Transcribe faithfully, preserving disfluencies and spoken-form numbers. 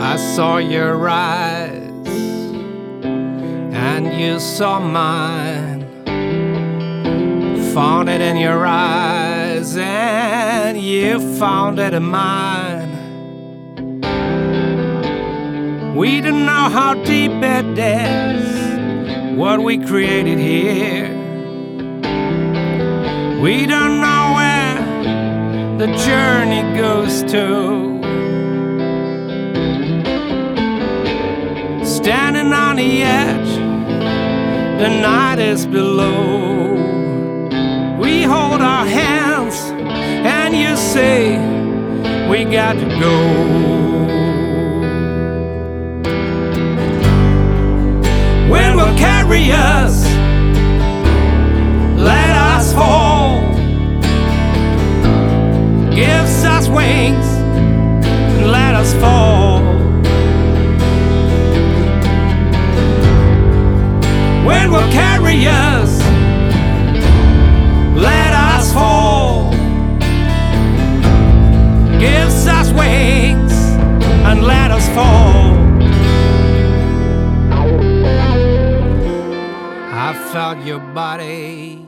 I saw your eyes, and you saw mine. Found it in your eyes, and you found it in mine. We don't know how deep it is, what we created here. We don't know where the journey goes to. Standing on the edge, the night is below. We hold our hands, and you say, we got to go. Wind will carry us, let us fall. Gives us wings, and let us fall. Wind will carry us, let us fall. Gives us wings, and let us fall. I felt your body